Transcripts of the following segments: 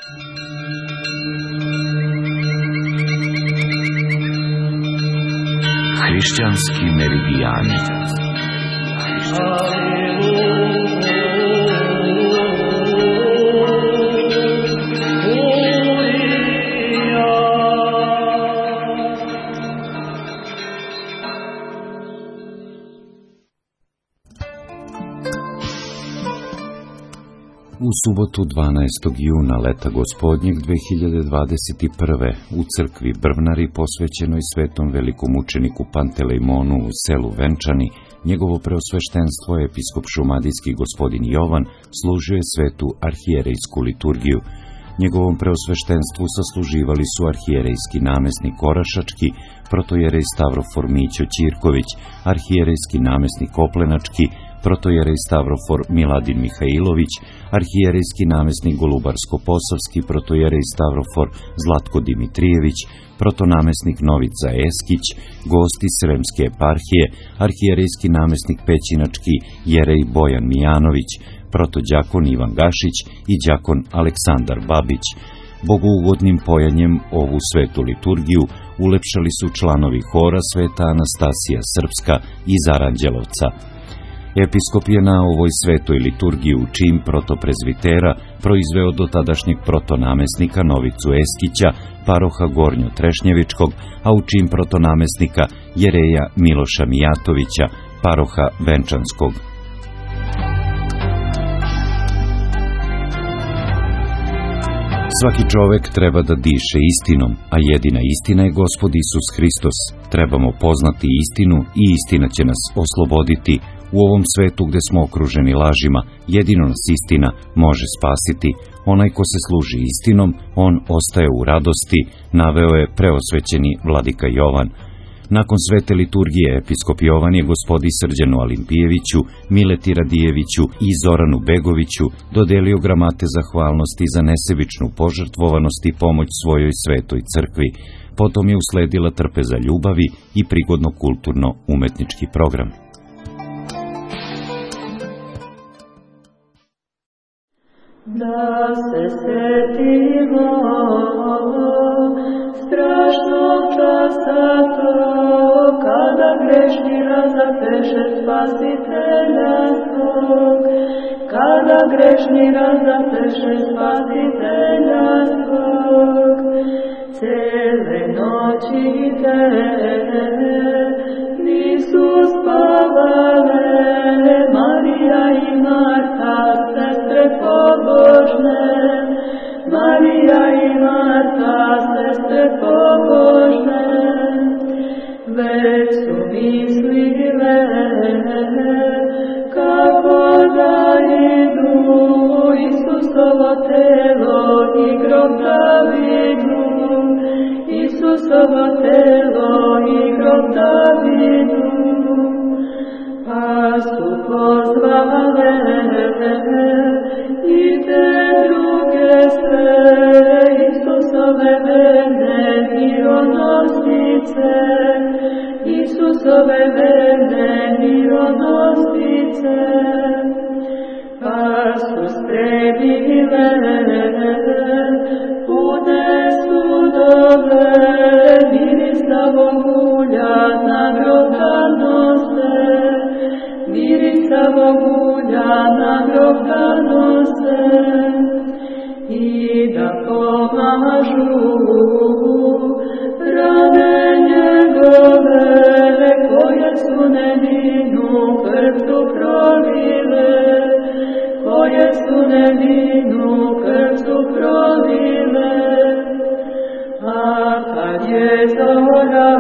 Hrišćanski meridijani. U subotu 12. juna leta gospodnjeg 2021. u crkvi Brvnari posvećenoj svetom velikomučeniku Pantelejmonu u selu Venčani, njegovo preosveštenstvo episkop šumadijski gospodin Jovan služio je svetu arhijerejsku liturgiju. Njegovom preosveštenstvu sasluživali su arhijerejski namesnik Orašački, protojerej Stavrofor Mićo Ćirković, arhijerejski namesnik Oplenački, protojerej Stavrofor Miladin Mihajlović, arhijerejski namesnik Golubarsko-Posavski, protojerej Stavrofor Zlatko Dimitrijević, protonamesnik Novica Eskić, gosti Sremske eparhije, arhijerejski namesnik Pećinački Jerej Bojan Mijanović, protođakon Ivan Gašić i đakon Aleksandar Babić. Bogougodnim pojanjem ovu svetu liturgiju ulepšali su članovi hora Sveta Anastasija Srpska iz Aranđelovca. Episkop je na ovoj svetoj liturgiji u čin protoprezvitera proizveo dotadašnjeg protonamesnika Novicu Eskića, paroha Gornjo Trešnjevičkog, a u čin protonamesnika Jereja Miloša Mijatovića, paroha Venčanskog. Svaki čovek treba da diše istinom, a jedina istina je Gospod Isus Hristos. Trebamo poznati istinu i istina će nas osloboditi. U ovom svetu gde smo okruženi lažima, jedino nas istina može spasiti. Onaj ko se služi istinom, on ostaje u radosti, naveo je preosvećeni vladika Jovan. Nakon svete liturgije, episkop Jovan je gospodi Srđanu Alimpijeviću, Mileti Radijeviću i Zoranu Begoviću dodelio gramate zahvalnosti za nesebičnu požrtvovanost i pomoć svojoj svetoj crkvi. Potom je usledila trpeza ljubavi i prigodno kulturno-umetnički program. Da se setimo strašnog časa tog, kada grešni razapeše Spasitelja svog, kada grešni razapeše Spasitelja svog. Cele noći te nisu spavale, Marija i Marta, sestre pobožne, Marija i Marta, sestre pobožne, već su mislile kako da idu Isusovo telo i grob da vidu, Isusovo telo i grob da vidu. Pa su pozvale i te druge sve Isusove verne mironosice, Isusove verne mironosice. Pa su spremile pune sudove mirisavog ulja na grob da nose, mirisavog ulja na grob da nose i da pomažu rane njegove koje su nevinu krvcu prolile, koje su nevinu krvcu prolile. A kad je zora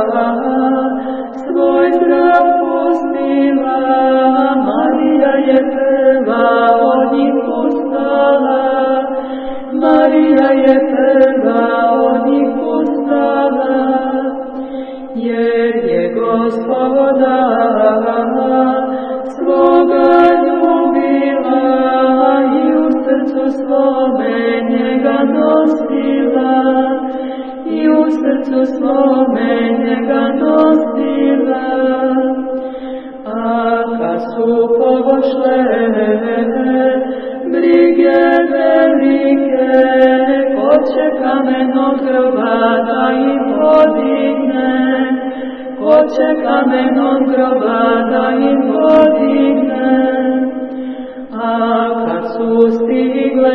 svoj zrak pustila, Marija je prva od njih ustala, Marija je prva od njih ustala, jer je Gospoda svoga ljubila i u srcu svome njega nosila, i u srcu svome njega nosila. A kad su pošle brige velike, groba da im podigne, ko će kamenom groba da im podigne. A kad su stigle,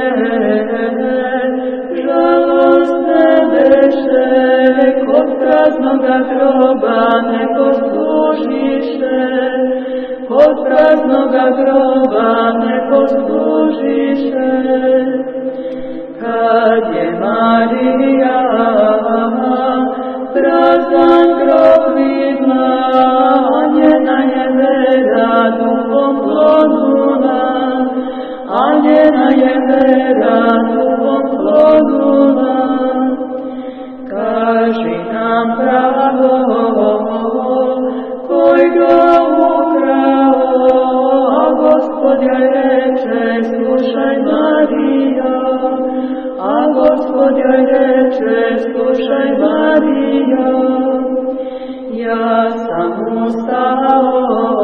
žalostne beše, kod praznoga groba neko služiše, kod praznoga groba neko služiše. Kad je Marija prazan grob vidla, njena je vera duhom klonula, a njena je vera duhom klonula. Kaži nam pravo, koj ga ukrao, a Gospod joj reče, slušaj Marijo, a Gospod joj reče, slušaj Marijo. Ja sam ustao,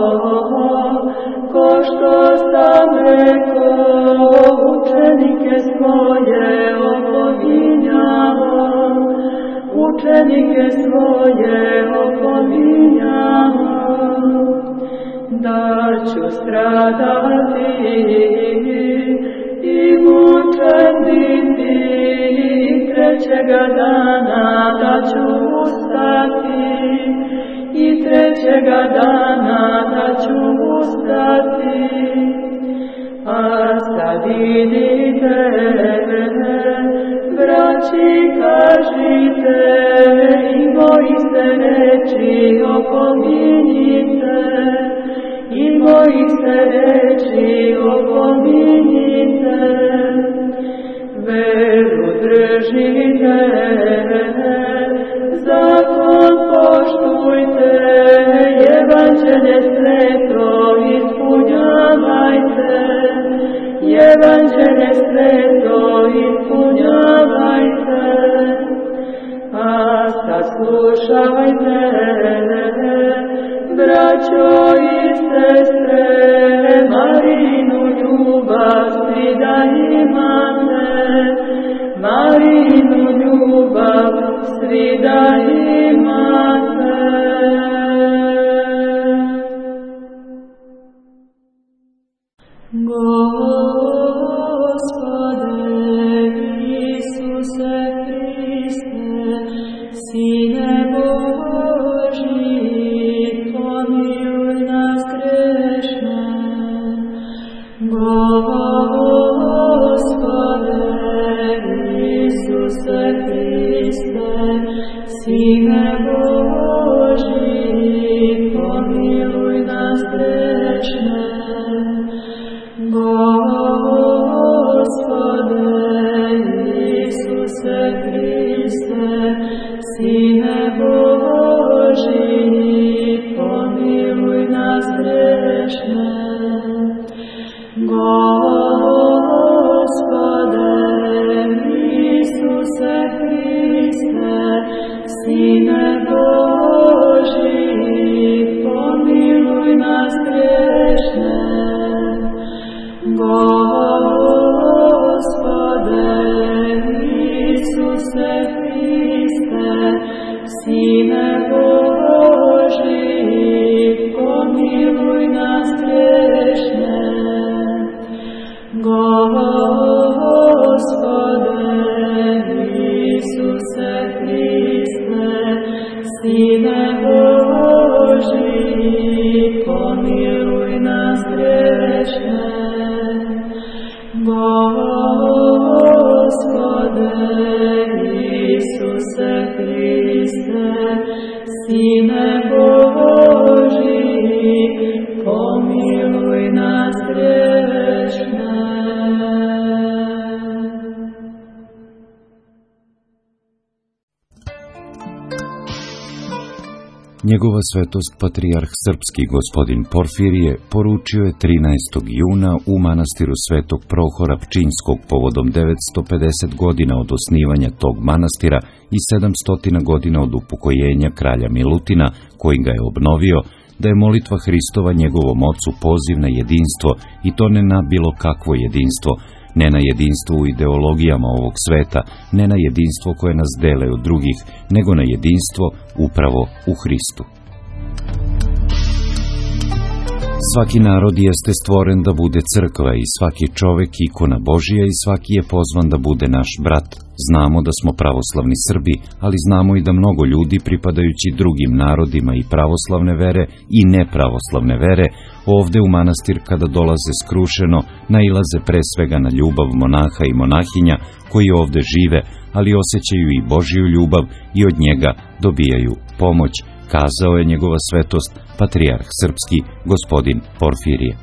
ko što sam rekao, učenike svoje opominjao, učenike svoje opominjao. Da ću stradati i mučen biti, trećega dana da ću ustati, i trećega dana da ću ustati. A sad idite, braći, kažite, i moiste reči opominjite, i moiste reči opominjite. Veru držite, zakon poštujte, evanđelje sveto ispunjavajte, evanđelje sveto ispunjavajte. A sad slušajte, braćo i sestre, Marinu ljubav svi da imate, Marinu ljubav svi da imate. Gospode Isuse Hriste, Sine Božji, pomiluj nas grešne. Gospode Isuse Hriste, Sine Božji, pomiluj nas grešne. Gospode Isuse Hriste, Sine Božji, pomiluj nas grešne. Gospode Isuse Hriste, Sine Božji, pomiluj nas grešne. Gospode Isuse Hriste, Sine Božji, pomiluj nas grešne. Gospode Isuse Hriste, Sine Božji, pomiluj nas grešne. Gospode Isuse Hriste, Sine Božji, pomiluj nas grešne. Njegova svetost patrijarh srpski gospodin Porfirije poručio je 13. juna u manastiru Svetog Prohora Pčinjskog povodom 950 godina od osnivanja tog manastira i 700 godina od upokojenja kralja Milutina, koji ga je obnovio, da je molitva Hristova njegovom ocu poziv na jedinstvo, i to ne na bilo kakvo jedinstvo, ne na jedinstvo u ideologijama ovog sveta, ne na jedinstvo koje nas dele od drugih, nego na jedinstvo upravo u Hristu. Svaki narod jeste stvoren da bude crkva i svaki čovek ikona Božija i svaki je pozvan da bude naš brat. Znamo da smo pravoslavni Srbi, ali znamo i da mnogo ljudi pripadajući drugim narodima i pravoslavne vere i nepravoslavne vere ovde u manastir kada dolaze skrušeno nailaze pre svega na ljubav monaha i monahinja koji ovde žive, ali osjećaju i Božiju ljubav i od njega dobijaju pomoć, kazao je njegova svetost patrijarh srpski gospodin Porfirije.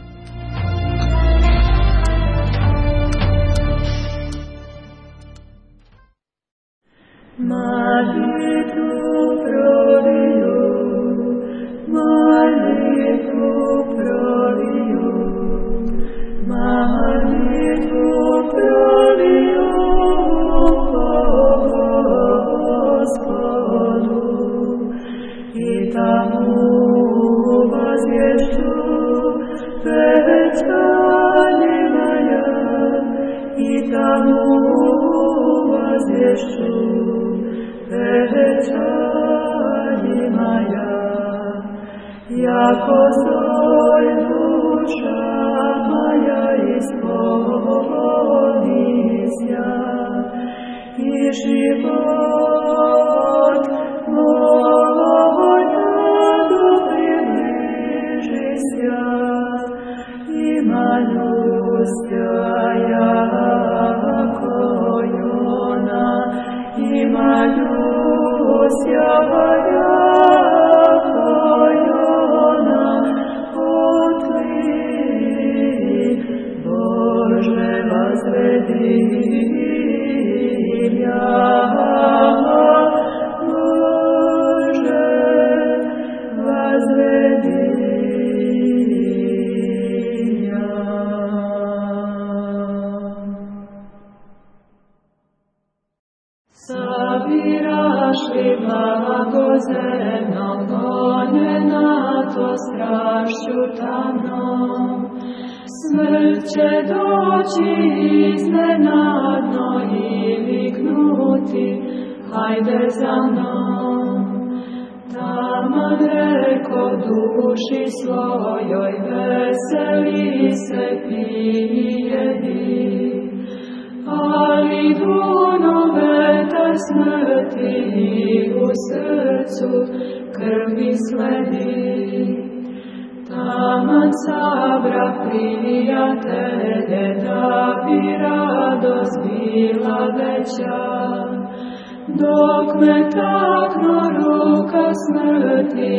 Dok me takno ruka smrti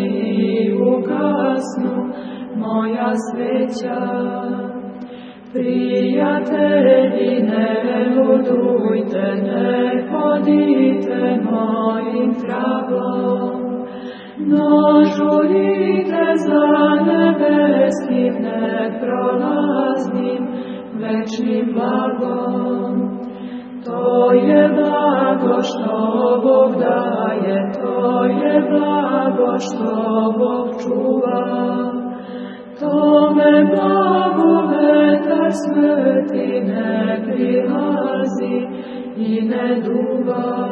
ugasnu moja sveća. Prijatelji, ne ludujte, ne hodite mojim tragom, no žurite za nebeskim neprolaznim večnim blagom. To je blago što Bog daje, to je blago što Bog čuva. Tome blagu vetar smrti ne prilazi i ne duva.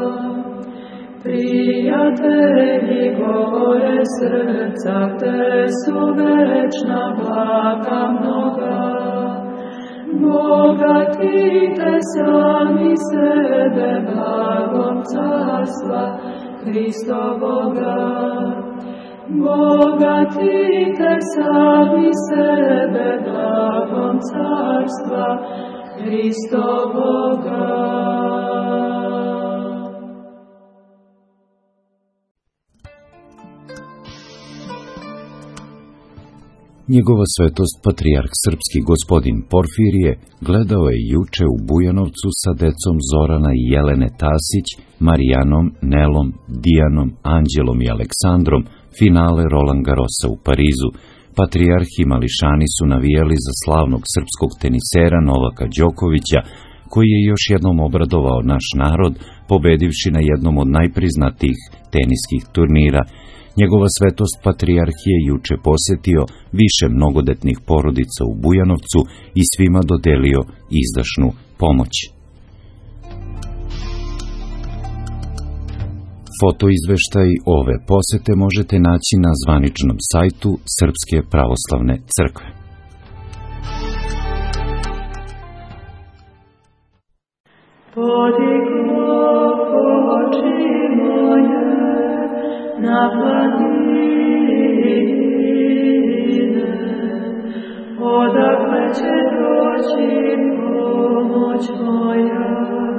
Prijatelji, gore srca, te su večna blaga mnoga. Bogatite sami sebe blagom carstva Hristovoga. Bogatite sami sebe blagom carstva Hristovoga. Njegova svetost patrijarh srpski gospodin Porfirije gledao je juče u Bujanovcu sa decom Zorana i Jelene Tasić, Marijanom, Nelom, Dijanom, Anđelom i Aleksandrom finale Roland Garrosa u Parizu. Patrijarh i mališani su navijali za slavnog srpskog tenisera Novaka Đokovića, koji je još jednom obradovao naš narod, pobedivši na jednom od najpriznatijih teniskih turnira. Njegova svetost patrijarh je juče posjetio više mnogodetnih porodica u Bujanovcu i svima dodelio izdašnu pomoć. Fotoizveštaj ove posete možete naći na zvaničnom sajtu Srpske pravoslavne crkve. Podiglo oči moje na planine, odakle će doći pomoć moja,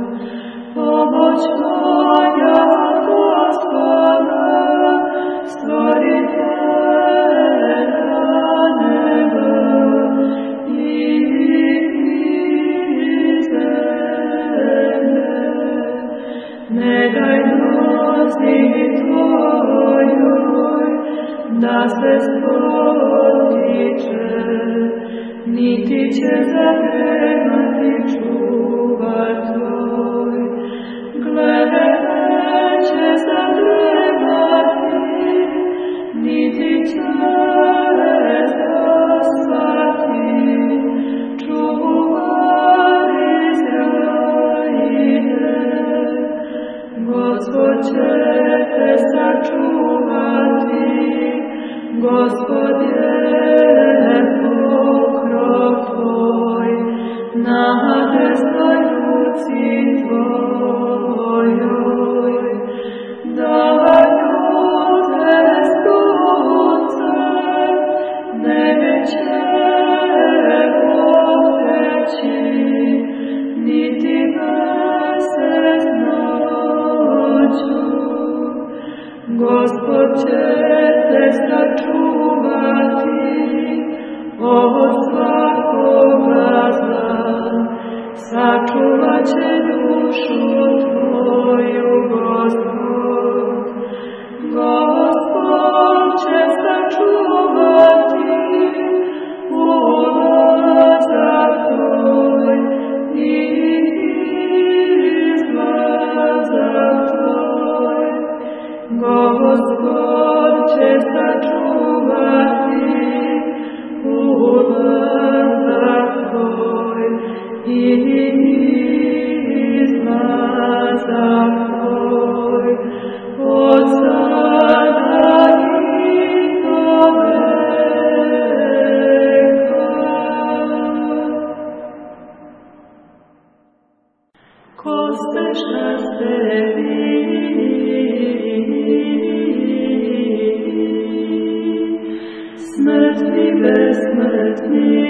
Gospoda, stvoritelja neba i zemlje. Ne daj nozi tvojoj da se spotiče, niti će zadremati čuvar tvoj. Glede će zadremati, niti će zaspati, čuvar Izraile. Gospod će te sačuvati, Gospod je pokrov tvoj, na desnoj ruci tvojoj. Daju te sunce, neće poteći, niti mesec noću. Gospod će te sačuvati od svakoga zla, sačuvat će dušu tvoju, Gospod. Gospod će sačuvati ulazak tvoj i izlazak tvoj. Gospod će sačuvati ulazak tvoj i izlazak tvoj, od sada i do veka. Ko steš na sebi, smrtni besmrtni,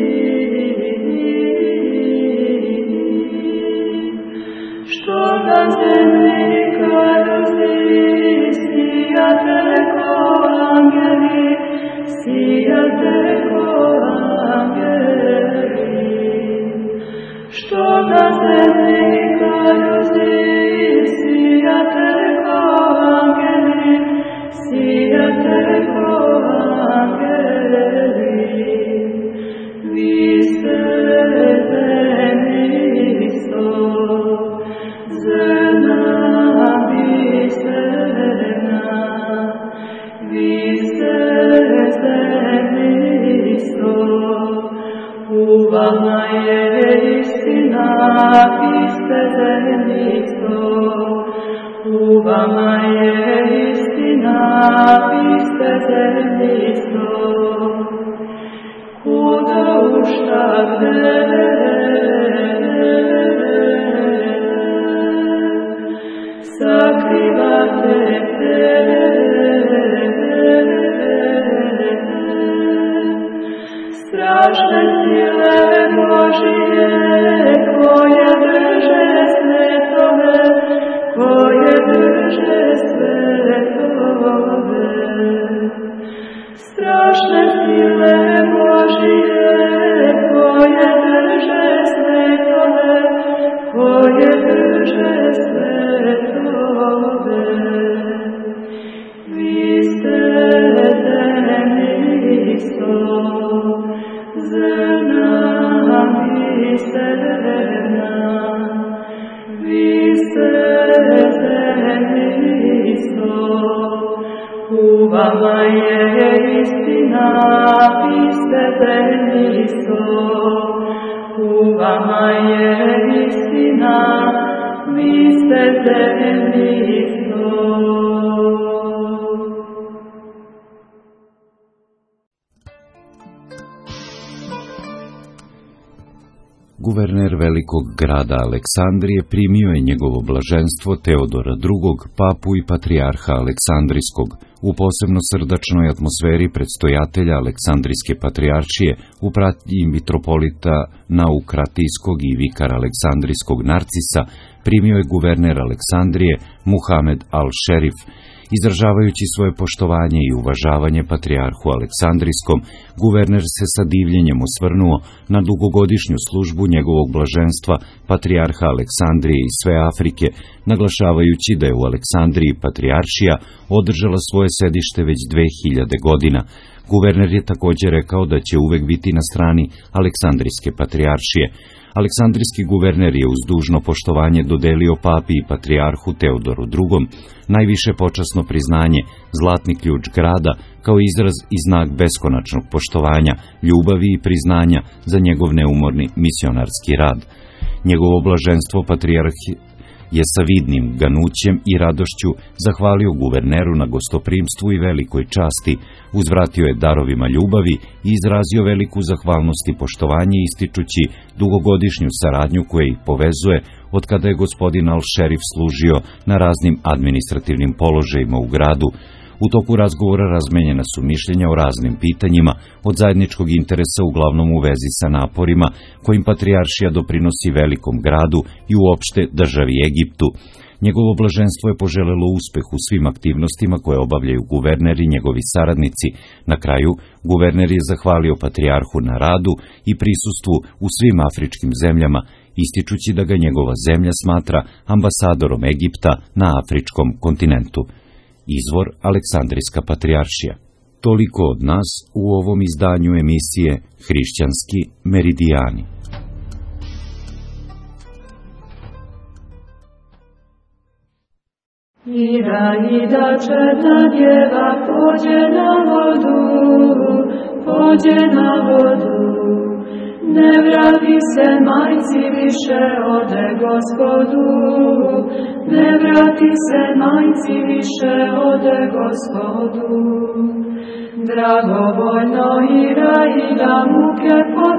što na zemlji karozi, sijate ko angeli, sijate ko angeli. Što na zemlji karozi, sijate ko angeli, sijate ko angeli. Vi ste zemlji sol, zrna biserna. Vi ste zemlji sol, u vama je istina, vi ste zemlji sol. U vama je istina, vi ste zemlji sol. Kuda u šta sakrivate te, strašne sile Božije, koje drže svetove, koje drže svetove. Strašne sile Božije, koje drže svetove, koje drže svetove. Vi ste zemlji sol, zrna biserna. ste zemlji isto. U vama je istina, vi ste zemlji isto. U vama je istina, vi ste zemlji isto. Guverner velikog grada Aleksandrije primio je njegovo blaženstvo Teodora II, papu i patrijarha Aleksandrijskog, u posebno srdačnoj atmosferi predstojatelja Aleksandrijske patrijaršije u pratnji mitropolita Naukratijskog i vikara Aleksandrijskog Narcisa primio je guverner Aleksandrije Muhamed al-Šerif. Izražavajući svoje poštovanje i uvažavanje patrijarhu Aleksandrijskom, guverner se sa divljenjem osvrnuo na dugogodišnju službu njegovog blaženstva, patrijarha Aleksandrije i sve Afrike, naglašavajući da je u Aleksandriji patrijaršija održala svoje sedište već 2000 godina. Guverner je također rekao da će uvek biti na strani Aleksandrijske patrijaršije. Aleksandrijski guverner je uz dužno poštovanje dodelio papi i patrijarhu Teodoru II najviše počasno priznanje, zlatni ključ grada, kao izraz i znak beskonačnog poštovanja, ljubavi i priznanja za njegov neumorni misionarski rad. Njegovo blaženstvo patrijarh je sa vidnim ganućem i radošću zahvalio guverneru na gostoprimstvu i velikoj časti, uzvratio je darovima ljubavi i izrazio veliku zahvalnost i poštovanje ističući dugogodišnju saradnju koja ih povezuje od kada je gospodin al-Šerif služio na raznim administrativnim položajima u gradu. U toku razgovora razmenjena su mišljenja o raznim pitanjima od zajedničkog interesa uglavnom u vezi sa naporima kojim patrijaršija doprinosi velikom gradu i uopšte državi Egiptu. Njegovo blaženstvo je poželelo uspeh u svim aktivnostima koje obavljaju guverner i njegovi saradnici. Na kraju, guverner je zahvalio patrijarhu na radu i prisustvu u svim afričkim zemljama, ističući da ga njegova zemlja smatra ambasadorom Egipta na afričkom kontinentu. Izvor Aleksandrijska patrijaršija. Toliko od nas u ovom izdanju emisije Hrišćanski meridijani. Iraida černa djeva pođe na vodu, pođe na vodu. Ne vrati se majci više, ode Gospodu. Ne vrati se majci više, ode Gospodu. Dragovoljno Iraida muke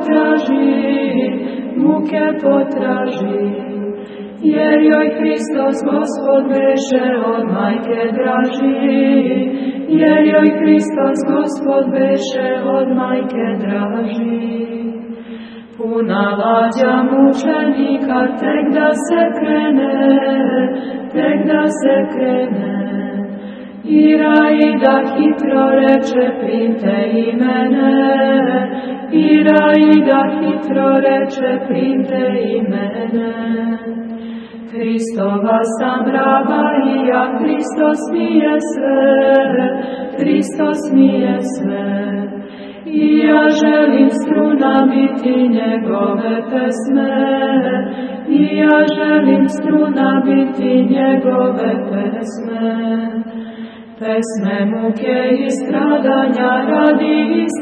potraži, jer joj Hristos Gospod beše od majke draži, jer joj Hristos Gospod beše od majke draži. Puna lađa mučenika, tek da se krene, Iraida hitro reče, primte i mene, Iraida hitro reče, primte i mene. Hristova sam raba i ja, Hristos mi je sve, i ja želim struna biti njegove pesme, i ja želim struna biti njegove pesme. Pesme muke i stradanja radi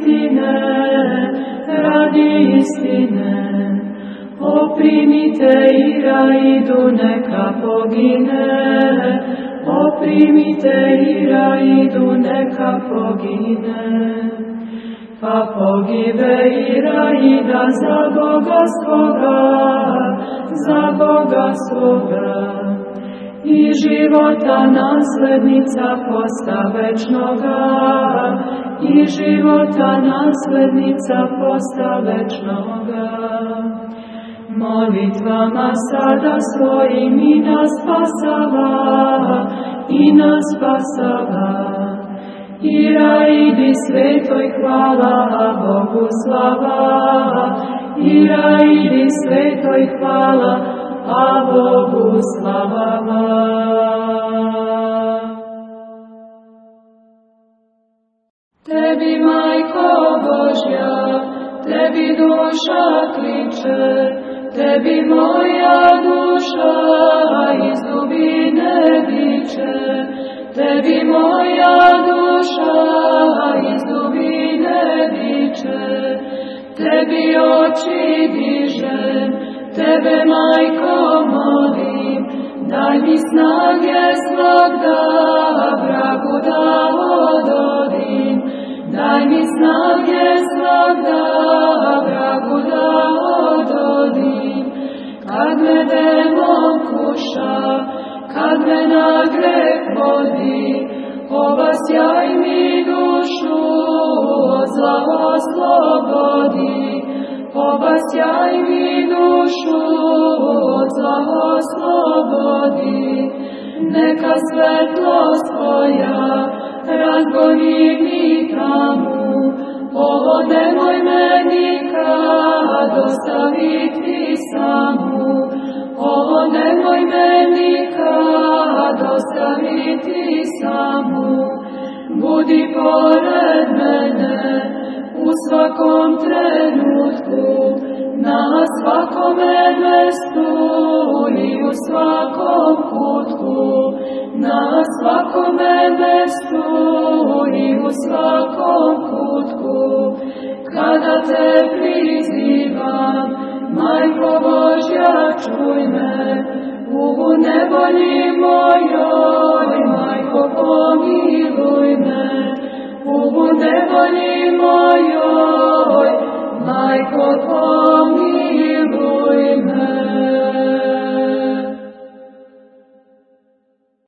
istine, oprimite Iraidu neka pogine, oprimite Iraidu neka pogine. Pa pogibe Iraida za Boga svoga, i života naslednica posta večnoga, i života naslednica posta večnoga. Molitvama sada svojim i nas spasava, Iraidi svetoj hvala, a Bogu slava, Iraidi svetoj hvala, a Bogu slava. Tebi, Majko Božja, tebi duša kliče, tebi moja duša izduša. tebi oči dižem, tebe, Majko, molim, daj mi snage svog da vragu da ododim, daj mi snage svog da vragu da ododim. Kad me demon kuša, kad me na greh vodi, obasjaj mi dušu, od zla oslobodi. Obasjaj mi dušu, od zla oslobodi. Neka svetlost tvoja razgoni mi tamu, ovo nemoj me nikad ostaviti samu, ovo nemoj me nikad ostaviti samu. Budi pored mene u svakom trenutku, na svakome mestu i u svakom kutku, na svakome mestu i u svakom kutku. Kada te prizivam, Majko Božja, čuj me, u nevolji mojoj, Majko, pomiluj me, u nevolji mojoj.